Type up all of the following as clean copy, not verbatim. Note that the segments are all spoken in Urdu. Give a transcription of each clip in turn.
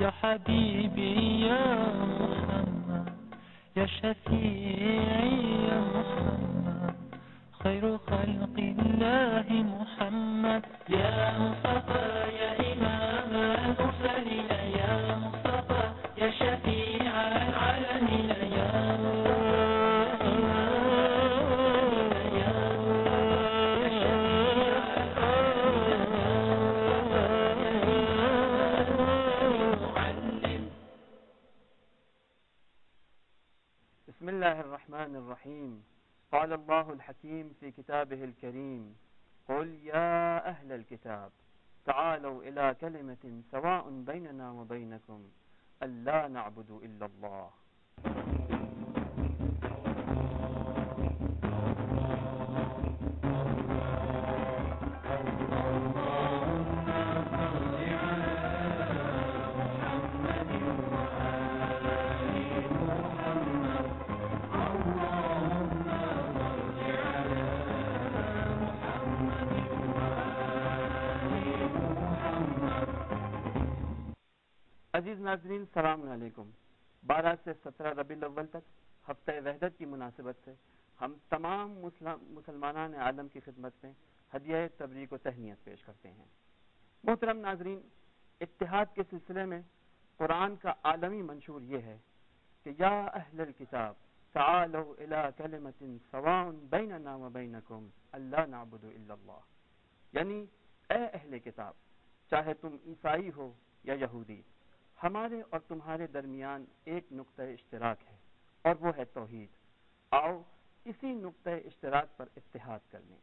يا حبيبي يا محمد يا شفيعي يا محمد خير خلق الله محمد يا مصطفى يا إمام المرسلين يا مصطفى يا شفيع العالمين يا بسم الله الرحمن الرحيم. قال الله الحكيم في كتابه الكريم قل يا أهل الكتاب تعالوا إلى كلمة سواء بيننا وبينكم ألا نعبد إلا الله. عزیز ناظرین السلام علیکم. 12 سے 17 ربیع الاول تک ہفتہ وحدت کی مناسبت سے ہم تمام مسلمانان عالم کی خدمت میں ہدیہ تبریک و تہنیت پیش کرتے ہیں. محترم ناظرین، اتحاد کے سلسلے میں قرآن کا عالمی منشور یہ ہے کہ یا اہل الکتاب تعالوا الی کلمۃ سواء بیننا وبینکم الا نعبد الا اللہ، یعنی اے اہل کتاب، چاہے تم عیسائی ہو یا یہودی، ہمارے اور تمہارے درمیان ایک نقطہ اشتراک ہے اور وہ ہے توحید. آؤ اسی نقطہ اشتراک پر اتحاد کر لیں.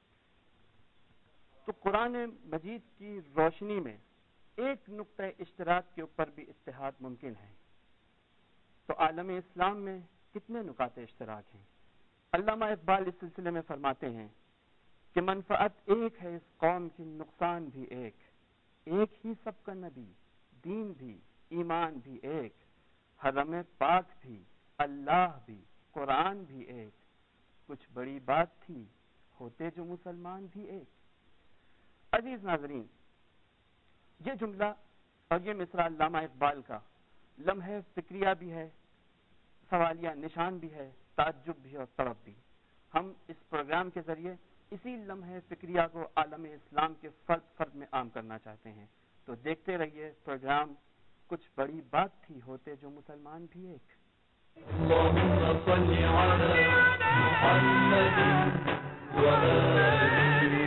تو قرآن مجید کی روشنی میں ایک نقطہ اشتراک کے اوپر بھی اتحاد ممکن ہے. تو عالم اسلام میں کتنے نقاط اشتراک ہیں؟ علامہ اقبال اس سلسلے میں فرماتے ہیں کہ منفعت ایک ہے اس قوم کی، نقصان بھی ایک ہی سب کا نبی، دین بھی ایمان بھی ایک، حرم پاک بھی اللہ بھی قرآن بھی ایک، کچھ بڑی بات تھی ہوتے جو مسلمان بھی ایک. عزیز ناظرین، یہ جملہ اور یہ مصرع علامہ اقبال کا لمحہ فکریہ بھی ہے، سوالیہ نشان بھی ہے، تعجب بھی اور طرب بھی. ہم اس پروگرام کے ذریعے اسی لمحہ فکریہ کو عالم اسلام کے فرد فرد میں عام کرنا چاہتے ہیں. تو دیکھتے رہیے پروگرام کچھ بڑی بات تھی ہوتے جو مسلمان بھی ایک. اللهم صل على محمد وآله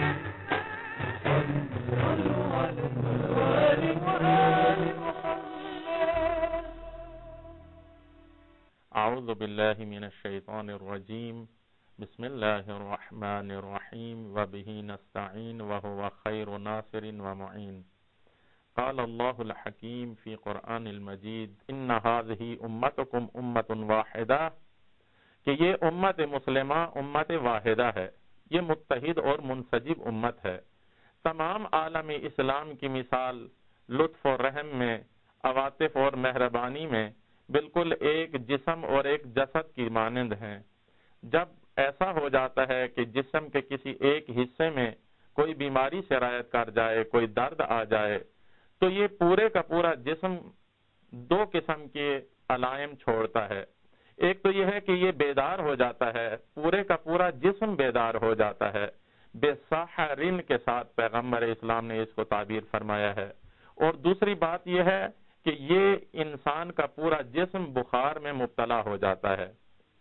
اعوذ باللہ من الشیطان الرجیم. بسم اللہ الرحمن الرحیم وبہ نستعین وہو خیر ناصر ومعین. قال اللہ الحکیم فی قرآن المجید ان هذه امتکم امت واحدہ، کہ یہ امت مسلمہ امت واحدہ ہے، یہ متحد اور منسجم امت ہے. تمام عالم اسلام کی مثال لطف و رحم میں، عواطف اور مہربانی میں بالکل ایک جسم اور ایک جسد کی مانند ہیں. جب ایسا ہو جاتا ہے کہ جسم کے کسی ایک حصے میں کوئی بیماری سرایت کر جائے، کوئی درد آ جائے، تو یہ پورے کا پورا جسم دو قسم کے علائم چھوڑتا ہے. ایک تو یہ ہے کہ یہ بیدار ہو جاتا ہے، پورے کا پورا جسم بیدار ہو جاتا ہے. بے سحرن کے ساتھ پیغمبر اسلام نے اس کو تعبیر فرمایا ہے. اور دوسری بات یہ ہے کہ یہ انسان کا پورا جسم بخار میں مبتلا ہو جاتا ہے.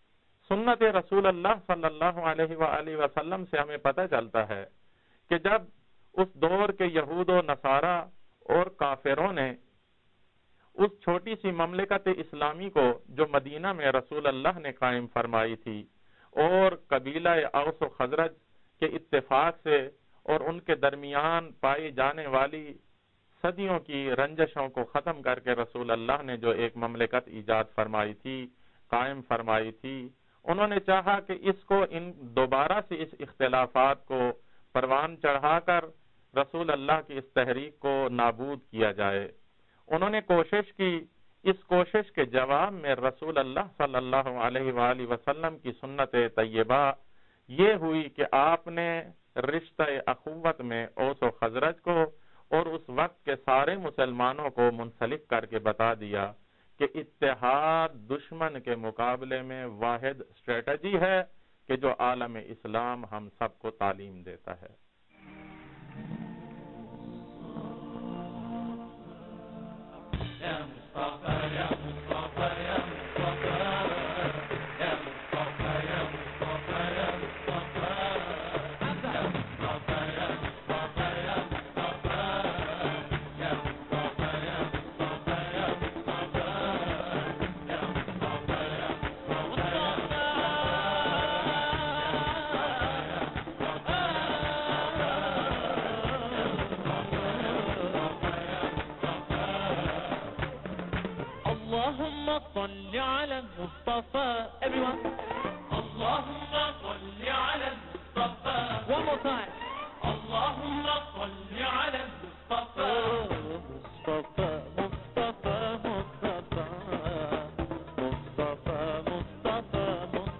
سنت رسول اللہ صلی اللہ علیہ وآلہ وسلم سے ہمیں پتہ چلتا ہے کہ جب اس دور کے یہود و نصارہ اور کافروں نے اس چھوٹی سی مملکت اسلامی کو جو مدینہ میں رسول اللہ نے قائم فرمائی تھی، اور قبیلہ اوس و خزرج کے اتفاق سے اور ان کے درمیان پائی جانے والی صدیوں کی رنجشوں کو ختم کر کے رسول اللہ نے جو ایک مملکت ایجاد فرمائی تھی، قائم فرمائی تھی، انہوں نے چاہا کہ اس کو دوبارہ سے اس اختلافات کو پروان چڑھا کر رسول اللہ کی اس تحریک کو نابود کیا جائے. انہوں نے کوشش کی. اس کوشش کے جواب میں رسول اللہ صلی اللہ علیہ وآلہ وسلم کی سنت طیبہ یہ ہوئی کہ آپ نے رشتہ اخوت میں اوس و خزرج کو اور اس وقت کے سارے مسلمانوں کو منسلک کر کے بتا دیا کہ اتحاد دشمن کے مقابلے میں واحد اسٹریٹجی ہے کہ جو عالم اسلام ہم سب کو تعلیم دیتا ہے. اللهم صل على المصطفى. Everyone. اللهم صل على المصطفى. One more time. اللهم صل على المصطفى. مصطفى مصطفى مصطفى مصطفى مصطفى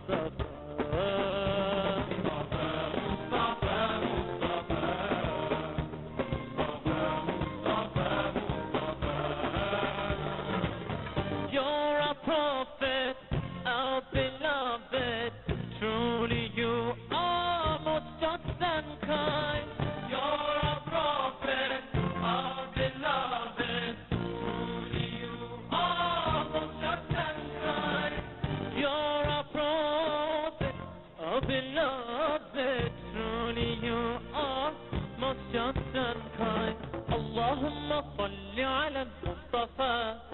You're a prophet, our beloved. Truly you are most just and kind. You're a prophet, our beloved. Truly you are most just and kind. You're a prophet, our beloved. Truly you are most just and kind. Allahumma salli ala al-Mustafa.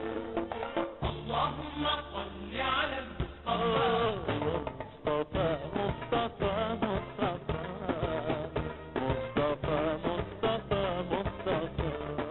اللهم صل على المصطفى. مصطفى مصطفى مصطفى مصطفى مصطفى مصطفى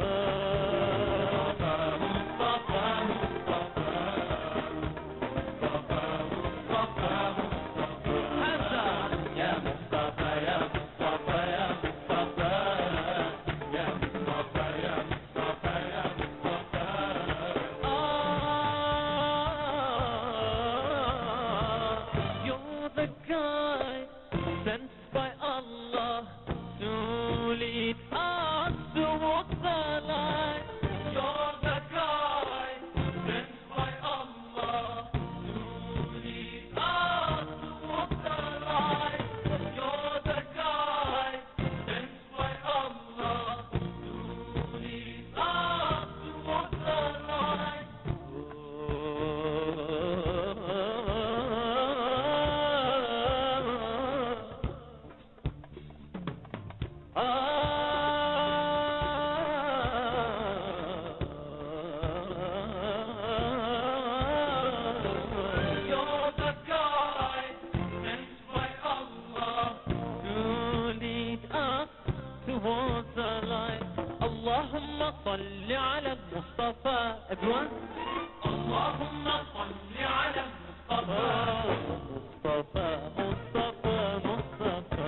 صل على المصطفى. Everyone. اللهم صل على المصطفى. مصطفى مصطفى مصطفى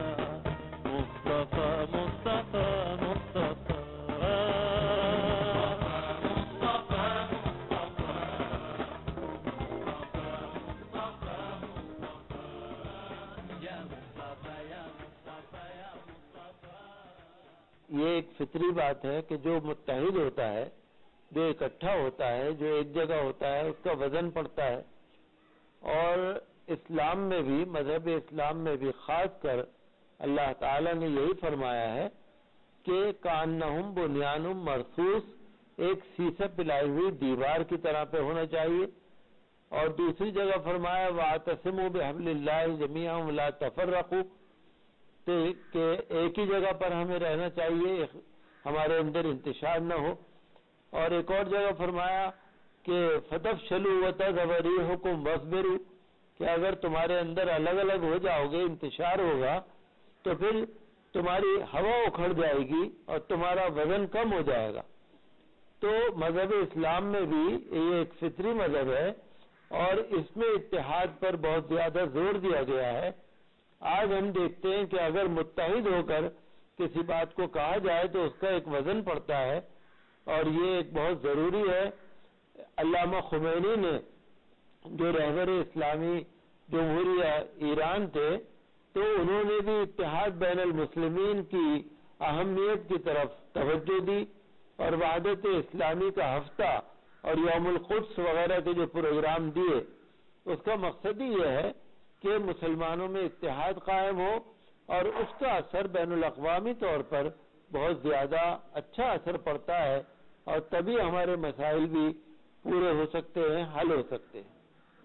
مصطفى مصطفى مصطفى یہ ایک فطری بات ہے کہ جو متحد ہوتا ہے، جو اکٹھا ہوتا ہے، جو ایک جگہ ہوتا ہے، اس کا وزن پڑتا ہے. اور اسلام میں بھی، مذہب اسلام میں بھی خاص کر اللہ تعالیٰ نے یہی فرمایا ہے کہ کأنہم بنیان مرصوص، ایک سیسے پلائی ہوئی دیوار کی طرح پہ ہونا چاہیے. اور دوسری جگہ فرمایا وَاعْتَصِمُوا بِحَبْلِ اللَّهِ جَمِيعًا وَلَا تَفَرَّقُوا، کہ ایک ہی جگہ پر ہمیں رہنا چاہیے، ہمارے اندر انتشار نہ ہو. اور ایک اور جگہ فرمایا کہ فَتَفْشَلُوا وَتَذْهَبَ رِيحُكُمْ وَاصْبِرُوا، کہ اگر تمہارے اندر الگ الگ ہو جاؤ گے، انتشار ہوگا، تو پھر تمہاری ہوا اکھڑ جائے گی اور تمہارا وزن کم ہو جائے گا. تو مذہب اسلام میں بھی یہ ایک فطری مذہب ہے اور اس میں اتحاد پر بہت زیادہ زور دیا گیا ہے. آج ہم دیکھتے ہیں کہ اگر متحد ہو کر کسی بات کو کہا جائے تو اس کا ایک وزن پڑتا ہے، اور یہ ایک بہت ضروری ہے. علامہ خمینی نے، جو رہبر اسلامی جمہوریہ ایران تھے، تو انہوں نے بھی اتحاد بین المسلمین کی اہمیت کی طرف توجہ دی اور وحدت اسلامی کا ہفتہ اور یوم القدس وغیرہ کے جو پروگرام دیے، اس کا مقصد ہی یہ ہے کہ مسلمانوں میں اتحاد قائم ہو اور اس کا اثر بین الاقوامی طور پر بہت زیادہ اچھا اثر پڑتا ہے، اور تبھی ہمارے مسائل بھی پورے ہو سکتے ہیں، حل ہو سکتے ہیں۔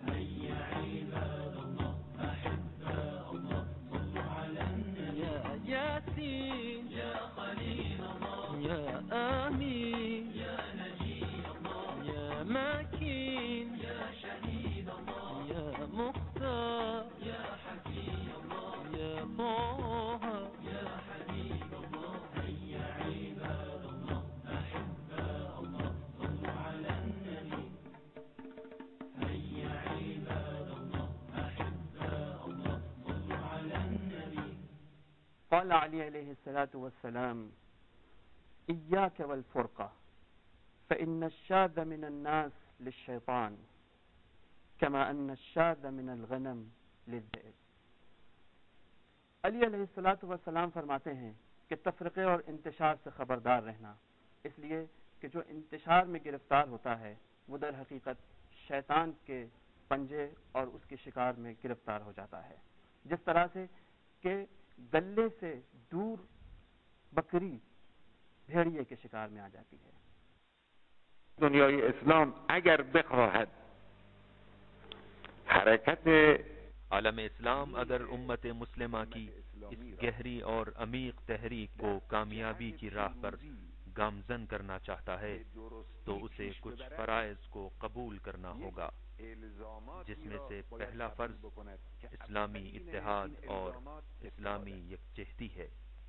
ياسين يا خليل الله يا آمين يا نجي الله يا ماكين يا شهيد الله يا مختار يا حكيم الله يا طه يا حبيب الله هيا عباد الله أحباء الله صلوا على النبي هيا عباد الله أحباء الله صلوا على النبي قال علی علیہ الصلاۃ والسلام إياك والفرقة فإن الشاذ من الناس للشيطان كما أن الشاذ من الغنم للذئب۔ علی علیہ الصلاۃ والسلام فرماتے ہیں کہ تفرقے اور انتشار سے خبردار رہنا، اس لیے کہ جو انتشار میں گرفتار ہوتا ہے وہ در حقیقت شیطان کے پنجے اور اس کے شکار میں گرفتار ہو جاتا ہے، جس طرح سے کہ گلے سے دور بکری بھیڑیے کے شکار میں آ جاتی ہے۔ دنیای اسلام اگر بخواهد حرکت عالم اسلام اگر امت مسلمہ کی اس گہری اور عمیق تحریک کو کامیابی کی راہ پر گامزن کرنا چاہتا ہے تو اسے کچھ فرائض کو قبول کرنا ہوگا، جس میں سے پہلا فرض اسلامی اتحاد اور اسلامی یکجہتی ہے۔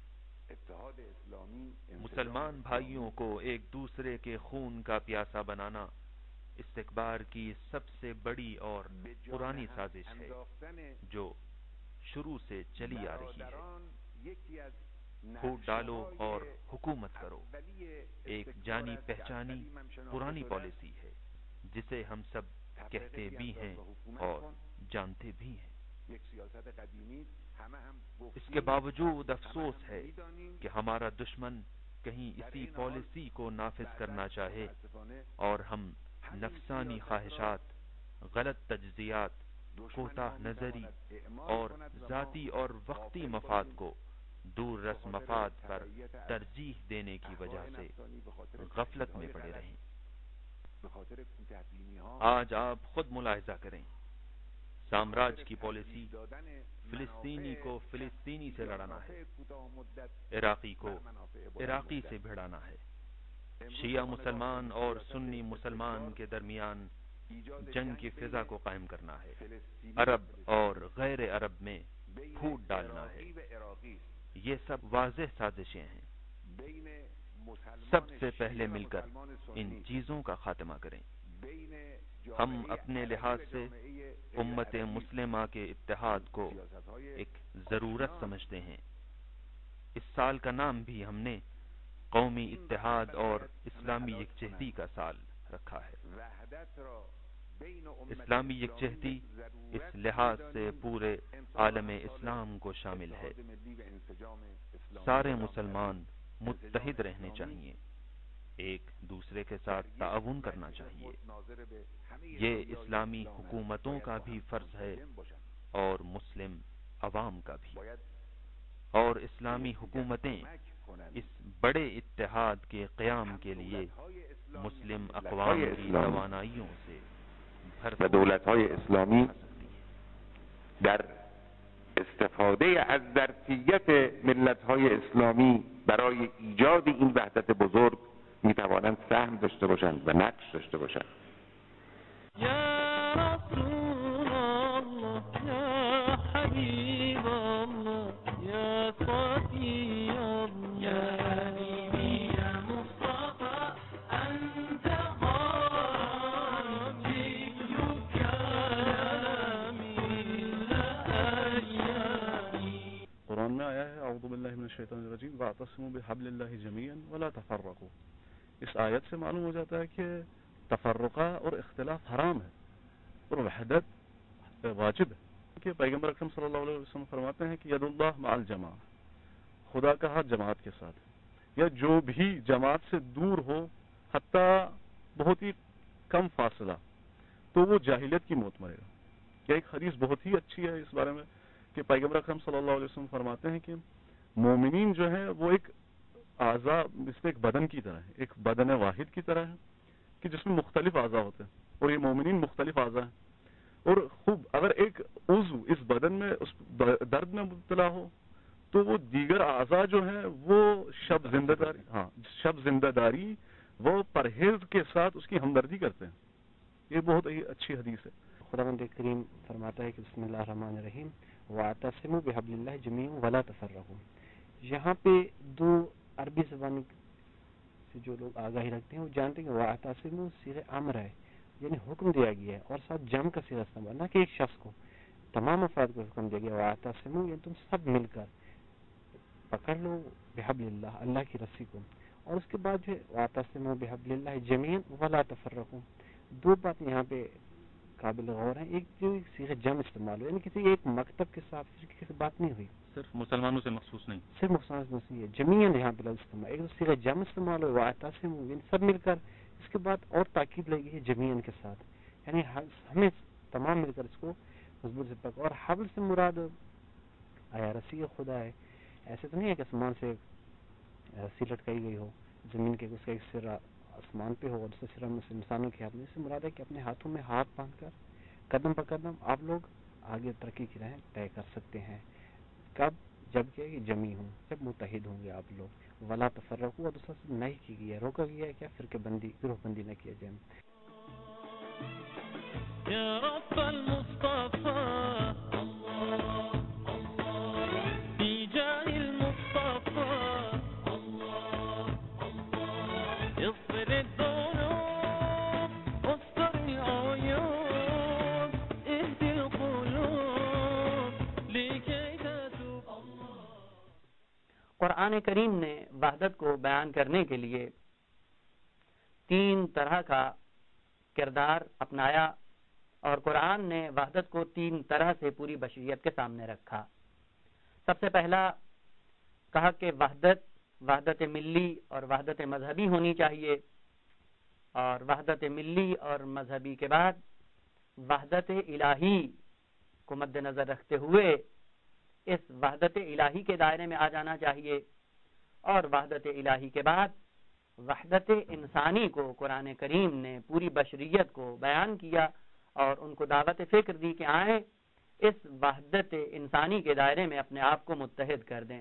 مسلمان بھائیوں کو ایک دوسرے کے خون کا پیاسا بنانا استکبار کی سب سے بڑی اور پرانی سازش ہے جو شروع سے چلی آ رہی ہے۔ پھوٹ ڈالو اور حکومت کرو ایک جانی پہچانی پرانی پالیسی ہے جسے ہم سب کہتے بھی ہیں اور جانتے بھی ہیں۔ اس کے باوجود افسوس ہے کہ ہمارا دشمن کہیں اسی پالیسی کو نافذ کرنا چاہے اور ہم نفسانی خواہشات، غلط تجزیات، کوتاہ نظری اور ذاتی اور وقتی مفاد کو دور رس مفاد پر ترجیح دینے کی وجہ سے غفلت میں پڑے رہیں۔ آج آپ خود ملاحظہ کریں، سامراج کی پالیسی فلسطینی کو فلسطینی سے لڑانا ہے، عراقی کو عراقی سے بھڑانا ہے، شیعہ مسلمان اور سنی مسلمان کے درمیان جنگ کی فضا کو قائم کرنا ہے، عرب اور غیر عرب میں پھوٹ ڈالنا ہے۔ یہ سب واضح سازشیں ہیں۔ سب سے پہلے مل کر ان چیزوں کا خاتمہ کریں۔ ہم اپنے لحاظ سے امت مسلمہ کے اتحاد کو ایک ضرورت سمجھتے ہیں۔ اس سال کا نام بھی ہم نے قومی اتحاد اور اسلامی یکجہتی کا سال رکھا ہے۔ اسلامی یکجہتی اس لحاظ سے پورے عالم اسلام کو شامل ہے۔ سارے مسلمان متحد رہنے چاہیے، ایک دوسرے کے ساتھ تعاون کرنا چاہیے۔ یہ اسلامی حکومتوں کا بھی فرض ہے اور مسلم عوام کا بھی، اور اسلامی حکومتیں اس بڑے اتحاد کے قیام کے لیے مسلم اقوام کی توانائیوں سے و دولت‌های اسلامی در استفاده از ظرفیت ملت‌های اسلامی برای ایجاد این وحدت بزرگ می‌توانند سهم داشته باشند و نقش داشته باشند. يا رسول الله يا حبيب الله يا صفي الله يا حبيبي يا مصطفى أنت قلبي كلامي لأيامي۔ قرآن میں آیا ہے اعوذ باللہ من الشیطان الرجیم واعتصموا بحبل اللہ جمیعا ولا تفرقوا۔ اس آیت سے معلوم ہو جاتا ہے کہ تفرقہ اور اختلاف حرام ہے اور وحدت واجب ہے، کہ پیغمبر اکرم صلی اللہ علیہ وسلم فرماتے ہیں کہ ید اللہ مع الجماعہ، خدا کہا جماعت کے ساتھ، یا جو بھی جماعت سے دور ہو حتیٰ بہت ہی کم فاصلہ، تو وہ جاہلیت کی موت مرے گا۔ یہ ایک حدیث بہت ہی اچھی ہے اس بارے میں کہ پیغمبر اکرم صلی اللہ علیہ وسلم فرماتے ہیں کہ مومنین جو ہیں وہ ایک اعضاء، مثل ایک بدن کی طرح ہے، ایک بدن واحد کی طرح ہے کہ جس میں مختلف اعضاء ہوتے ہیں، اور یہ مومنین مختلف اعضاء ہیں، اور خوب اگر ایک عضو اس بدن میں اس درد میں مبتلا ہو تو وہ دیگر اعضاء جو ہیں وہ شب زندہ داری وہ پرہیز کے ساتھ اس کی ہمدردی کرتے ہیں۔ یہ بہت ہی اچھی حدیث ہے۔ خداوند کریم فرماتا ہے کہ بسم اللہ الرحمن الرحیم وَاعْتَصِمُوا بِحَبْلِ اللَّهِ جَمِيعًا وَلَا تَفَرَّقُوا۔ یہاں پہ دو عربی زبان سے جو لوگ آگاہی رکھتے ہیں وہ جانتے ہیں کہ وَاعْتَصِمُوا صیغہ امر ہے، یعنی حکم دیا گیا ہے، اور ساتھ جمع کا صیغہ استعمال، نہ کہ ایک شخص کو، تمام افراد کو حکم دیا گیا وَاعْتَصِمُوا، یعنی تم سب مل کر پکڑ لو بحبل اللہ، اللہ کی رسی کو، اور اس کے بعد جو ہے وَاعْتَصِمُوا بِحَبْلِ اللَّهِ جَمِيعًا وَلَا تَفَرَّقُوا۔ دو بات یہاں پہ قابل غور ہیں، ایک جو صیغہ جمع استعمال ہو، یعنی کسی ایک مکتب کے ساتھ کسی بات نہیں ہوئی، صرف مسلمانوں سے مخصوص نہیں، صرف مسلمان نہیں ہے، جمیعاً یہاں پہ لفظ استعمال، ایک صیغہ جمع استعمال ہو وَاعْتَصِمُوا، یعنی سب مل کر، اس کے بعد اور تاکید لگی ہے جمیعاً کے ساتھ، یعنی ہمیں تمام مل کر اس کو مضبوط سے پکڑ۔ اور حبل سے مراد آیا رسی خدا ہے، ایسے تو نہیں ہے کہ آسمان سے رسی لٹکائی گئی ہو، زمین کے اس کا ایک سرا آسمان پہ ہو اور دوسرا سرا انسانوں کے ہاتھ میں، اس سے مراد ہے کہ اپنے ہاتھوں میں ہاتھ باندھ کر قدم پر قدم آپ لوگ آگے ترقی کی راہ طے کر سکتے ہیں۔ کب؟ جب کہ جمی ہوں، جب متحد ہوں گے آپ لوگ۔ ولا تفرقوا، اور دوسرا سے نہیں کی گئی ہے، روکا گیا ہے کیا فرقہ بندی، گروہ بندی نہ کیا جائے۔ يا رب المصطفى في جاه المصطفى اغفر الذنوب واستر العيوب اهد القلوب لكي تتوب۔ قرآن کریم نے وحدت کو بیان کرنے کے لیے تین طرح کا کردار اپنایا، اور قرآن نے وحدت کو تین طرح سے پوری بشریت کے سامنے رکھا۔ سب سے پہلا کہا کہ وحدت ملی اور وحدت مذہبی ہونی چاہیے، اور وحدت ملی اور مذہبی کے بعد وحدت الہی کو مد نظر رکھتے ہوئے اس وحدت الہی کے دائرے میں آ جانا چاہیے، اور وحدت الہی کے بعد وحدت انسانی کو قرآن کریم نے پوری بشریت کو بیان کیا اور ان کو دعوت فکر دی کہ آئیں اس وحدت انسانی کے دائرے میں اپنے آپ کو متحد کر دیں۔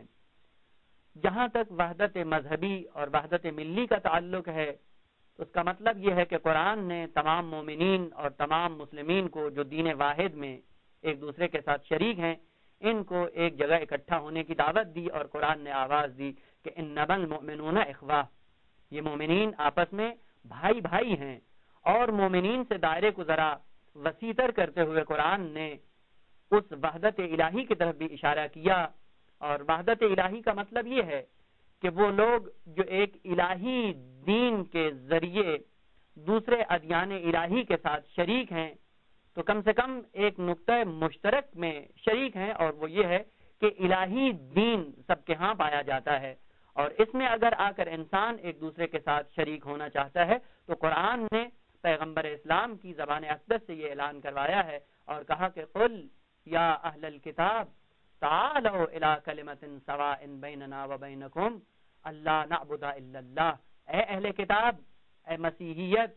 جہاں تک وحدت مذہبی اور وحدت ملی کا تعلق ہے، اس کا مطلب یہ ہے کہ قرآن نے تمام مومنین اور تمام مسلمین کو جو دین واحد میں ایک دوسرے کے ساتھ شریک ہیں، ان کو ایک جگہ اکٹھا ہونے کی دعوت دی، اور قرآن نے آواز دی کہ انما المؤمنون اخوہ، یہ مومنین آپس میں بھائی بھائی ہیں۔ اور مومنین سے دائرے کو ذرا وسیع تر کرتے ہوئے قرآن نے اس وحدت الہی کی طرف بھی اشارہ کیا، اور وحدت الہی کا مطلب یہ ہے کہ وہ لوگ جو ایک الہی دین کے ذریعے دوسرے ادیان الہی کے ساتھ شریک ہیں، تو کم سے کم ایک نقطہ مشترک میں شریک ہیں، اور وہ یہ ہے کہ الہی دین سب کے ہاں پایا جاتا ہے، اور اس میں اگر آ کر انسان ایک دوسرے کے ساتھ شریک ہونا چاہتا ہے تو قرآن نے پیغمبر اسلام کی زبان اقدس سے یہ اعلان کروایا ہے اور کہا کہ قل یا اہل الکتاب تعالوا الی کلمۃ سواء بیننا وبینکم الا نعبد الا اللہ، اے اہل کتاب، اے مسیحیت،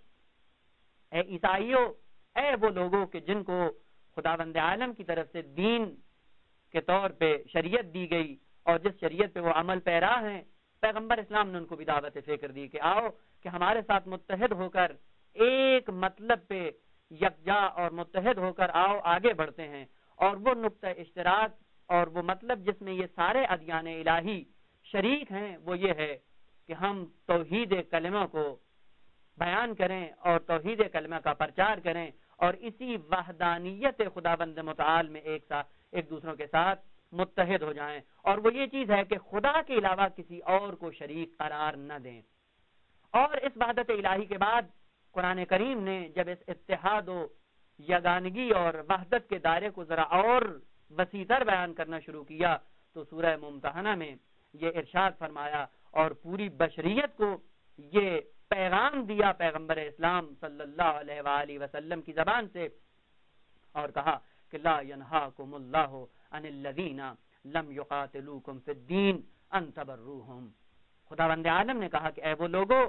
اے عیسائیوں، اے وہ لوگوں کہ جن کو خداوند عالم کی طرف سے دین کے طور پہ شریعت دی گئی اور جس شریعت پہ وہ عمل پیرا ہیں، پیغمبر اسلام نے ان کو بھی دعوت فکر دی کہ آؤ کہ ہمارے ساتھ متحد ہو کر ایک مطلب پہ یکجا اور متحد ہو کر آؤ آگے بڑھتے ہیں۔ اور وہ نقطہ اشتراک اور وہ مطلب جس میں یہ سارے ادیان الہی شریک ہیں وہ یہ ہے کہ ہم توحید کلمہ کو بیان کریں اور توحید کلمہ کا پرچار کریں، اور اسی وحدانیت خداوند متعال میں ایک دوسروں کے ساتھ متحد ہو جائیں، اور وہ یہ چیز ہے کہ خدا کے علاوہ کسی اور کو شریک قرار نہ دیں۔ اور اس وحدت الہی کے بعد قرآن کریم نے جب اس اتحاد و یگانگی اور وحدت کے دائرے کو ذرا اور وسیع تر بیان کرنا شروع کیا تو سورہ ممتحنہ میں یہ ارشاد فرمایا اور پوری بشریت کو یہ پیغام دیا پیغمبر اسلام صلی اللہ علیہ وآلہ وسلم کی زبان سے، اور کہا کہ لا ینہاکم اللہ عن الذین لم یقاتلوکم فی الدین ان تبروہم. خداوند عالم نے کہا کہ اے وہ لوگوں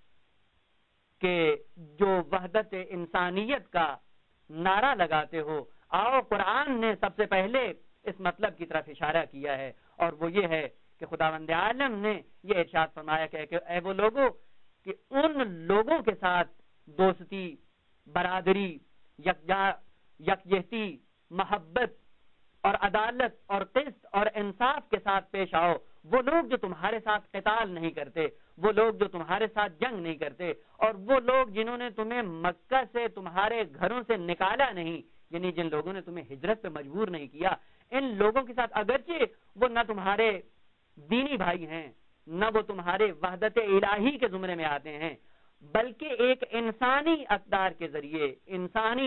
کہ جو وحدت انسانیت کا نعرہ لگاتے ہو، آؤ قرآن نے سب سے پہلے اس مطلب کی طرف اشارہ کیا ہے، اور وہ یہ ہے کہ خداوند عالم نے یہ ارشاد فرمایا کہ اے وہ لوگوں کہ ان لوگوں کے ساتھ دوستی، برادری، یکجہتی، محبت اور عدالت اور قسط اور انصاف کے ساتھ پیش آؤ. وہ لوگ جو تمہارے ساتھ قتال نہیں کرتے، وہ لوگ جو تمہارے ساتھ جنگ نہیں کرتے، اور وہ لوگ جنہوں نے تمہیں مکہ سے تمہارے گھروں سے نکالا نہیں، یعنی جن لوگوں نے تمہیں ہجرت پہ مجبور نہیں کیا، ان لوگوں کے ساتھ اگرچہ وہ نہ تمہارے دینی بھائی ہیں، نہ وہ تمہارے وحدت الہی کے زمرے میں آتے ہیں، بلکہ ایک انسانی اقدار کے ذریعے، انسانی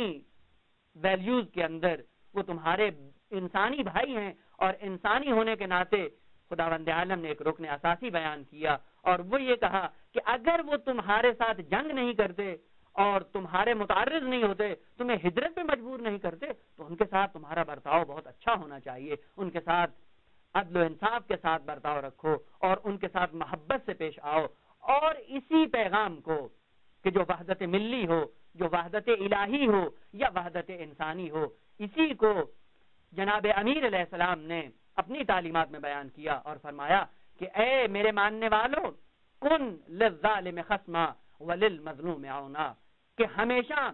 ویلیوز کے اندر وہ تمہارے انسانی بھائی ہیں، اور انسانی ہونے کے ناطے خداوند عالم نے ایک رکن اساسی بیان کیا، اور وہ یہ کہا کہ اگر وہ تمہارے ساتھ جنگ نہیں کرتے اور تمہارے متعرض نہیں ہوتے، تمہیں ہجرت پہ مجبور نہیں کرتے، تو ان کے ساتھ تمہارا برتاؤ بہت اچھا ہونا چاہیے، ان کے ساتھ عدل و انصاف کے ساتھ برتاؤ رکھو اور ان کے ساتھ محبت سے پیش آؤ. اور اسی پیغام کو کہ جو وحدت ملی ہو، جو وحدت الہی ہو یا وحدت انسانی ہو، اسی کو جناب امیر علیہ السلام نے اپنی تعلیمات میں بیان کیا اور فرمایا کہ اے میرے ماننے والوں، کن للظالم خصما وللمظلوم عونا، کہ ہمیشہ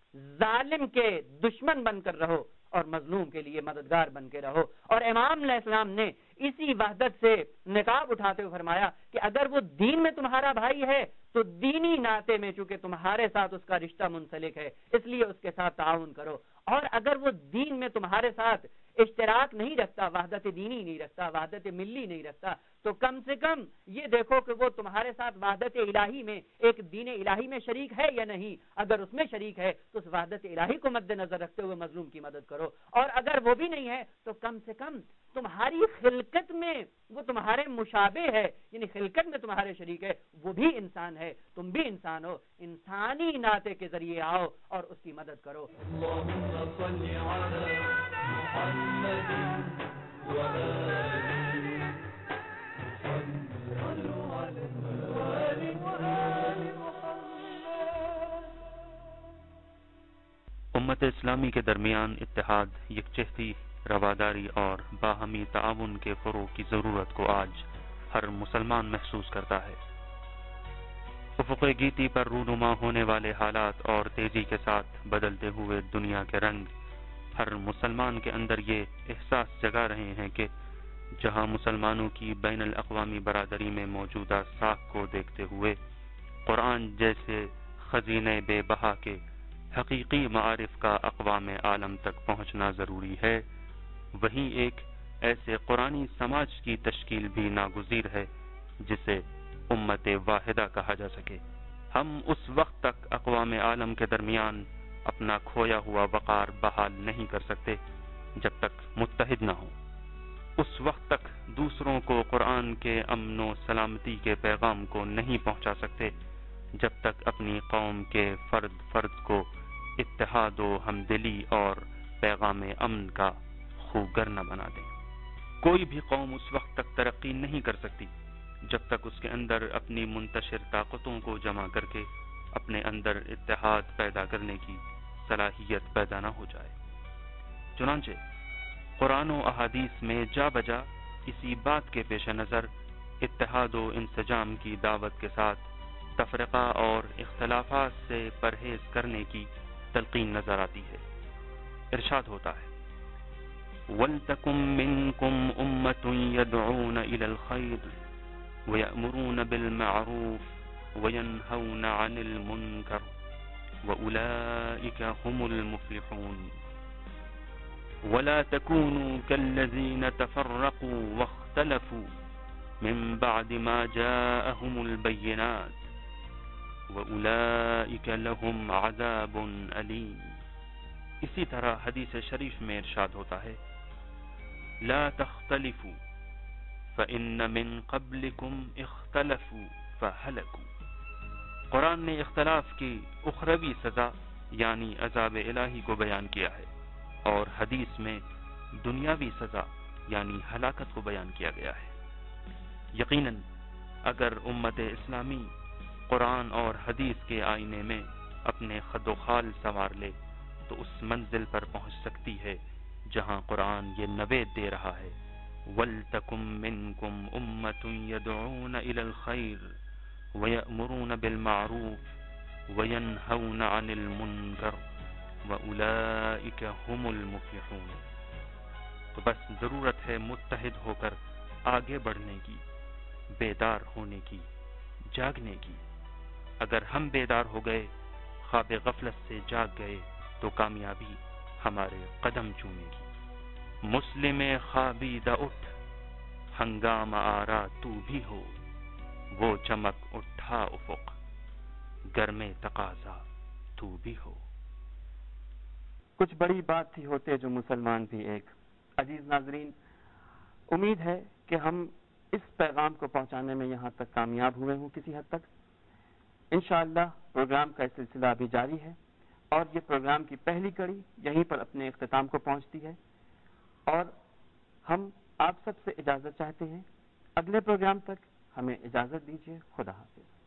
ظالم کے دشمن بن کر رہو اور مظلوم کے لیے مددگار بن کے رہو. اور امام علیہ السلام نے اسی وحدت سے نقاب اٹھاتے ہوئے فرمایا کہ اگر وہ دین میں تمہارا بھائی ہے تو دینی ناطے میں چونکہ تمہارے ساتھ اس کا رشتہ منسلک ہے، اس لیے اس کے ساتھ تعاون کرو، اور اگر وہ دین میں تمہارے ساتھ اشتراک نہیں رکھتا، وحدت دینی نہیں رکھتا، وحدت ملی نہیں رکھتا، تو کم سے کم یہ دیکھو کہ وہ تمہارے ساتھ وحدت الہی میں، ایک دین الہی میں شریک ہے یا نہیں. اگر اس میں شریک ہے تو اس وحدت الہی کو مد نظر رکھتے ہوئے مظلوم کی مدد کرو، اور اگر وہ بھی نہیں ہے تو کم سے کم تمہاری خلقت میں وہ تمہارے مشابہ ہے، یعنی خلقت میں تمہارے شریک ہے، وہ بھی انسان ہے، تم بھی انسان ہو، انسانی ناطے کے ذریعے آؤ اور اس کی مدد کرو. امت اسلامی کے درمیان اتحاد، یکجہتی، رواداری اور باہمی تعاون کے فروغ کی ضرورت کو آج ہر مسلمان محسوس کرتا ہے. افق گیتی پر رونما ہونے والے حالات اور تیزی کے ساتھ بدلتے ہوئے دنیا کے رنگ ہر مسلمان کے اندر یہ احساس جگا رہے ہیں کہ جہاں مسلمانوں کی بین الاقوامی برادری میں موجودہ ساکھ کو دیکھتے ہوئے قرآن جیسے خزینے بے بہا کے حقیقی معارف کا اقوام عالم تک پہنچنا ضروری ہے، وہیں ایک ایسے قرآنی سماج کی تشکیل بھی ناگزیر ہے جسے امت واحدہ کہا جا سکے. ہم اس وقت تک اقوام عالم کے درمیان اپنا کھویا ہوا وقار بحال نہیں کر سکتے جب تک متحد نہ ہوں. اس وقت تک دوسروں کو قرآن کے امن و سلامتی کے پیغام کو نہیں پہنچا سکتے جب تک اپنی قوم کے فرد فرد کو اتحاد و ہمدلی اور پیغام امن کا خوگر نہ بنا دیں. کوئی بھی قوم اس وقت تک ترقی نہیں کر سکتی جب تک اس کے اندر اپنی منتشر طاقتوں کو جمع کر کے اپنے اندر اتحاد پیدا کرنے کی صلاحیت پیدا نہ ہو جائے. چنانچہ قرآن و احادیث میں جا بجا اسی بات کے پیش نظر اتحاد و انسجام کی دعوت کے ساتھ تفرقہ اور اختلافات سے پرہیز کرنے کی تلقین نظر آتی ہے. ارشاد ہوتا ہے وَلْتَكُمْ مِنْكُمْ أُمَّةٌ يَدْعُونَ إِلَى الْخَيْرِ وَيَأْمُرُونَ بِالْمَعْرُوفِ وَيَنْهَوْنَ عَنِ الْمُنْكَرِ وَأُولَئِكَ هُمُ الْمُفْلِحُونَ وَلَا تَكُونُوا كَالَّذِينَ تَفَرَّقُوا وَاخْتَلَفُوا مِنْ بَعْدِ مَا جَاءَهُمُ الْبَيِّنَاتُ وَأُولَئِكَ لَهُمْ عَذَابٌ أَلِيمٌ. اسی طرح حدیث شریف میں ارشاد ہوتا ہے لا تختلفوا فَإِنَّ مِن قَبْلِكُمْ اخْتَلَفُوا فَهَلَكُوا۔ قرآن نے اختلاف کی اخروی سزا یعنی عذاب الہی کو بیان کیا ہے، اور حدیث میں دنیاوی سزا یعنی ہلاکت کو بیان کیا گیا ہے۔ یقیناً اگر امت اسلامی قرآن اور حدیث کے آئینے میں اپنے خد و خال سنوار لے تو اس منزل پر پہنچ سکتی ہے جہاں قرآن یہ نوید دے رہا ہے، وَلْتَكُمْ مِنْكُمْ أُمَّةٌ يَدْعُونَ إِلَى الْخَيْرِ وَيَأْمُرُونَ بِالْمَعْرُوفِ وَيَنْهَوْنَ عَنِ الْمُنْكَرِ وَأُولَئِكَ هُمُ الْمُفْلِحُونَ۔ تو بس ضرورت ہے متحد ہو کر آگے بڑھنے کی، بیدار ہونے کی، جاگنے کی۔ اگر ہم بیدار ہو گئے، خواب غفلت سے جاگ گئے، تو کامیابی ہمارے قدم چومے گی۔ مسلم خوابیدہ اٹھ، ہنگامہ آرا تو بھی ہو، وہ چمک اٹھا افق، گرم تقاضا تو بھی ہو۔ کچھ بڑی بات تھی ہوتے جو مسلمان بھی ایک۔ عزیز ناظرین، امید ہے کہ ہم اس پیغام کو پہنچانے میں یہاں تک کامیاب ہوئے ہوں کسی حد تک۔ انشاءاللہ پروگرام کا سلسلہ ابھی جاری ہے، اور یہ پروگرام کی پہلی کڑی یہیں پر اپنے اختتام کو پہنچتی ہے، اور ہم آپ سب سے اجازت چاہتے ہیں۔ اگلے پروگرام تک ہمیں اجازت دیجیے۔ خدا حافظ۔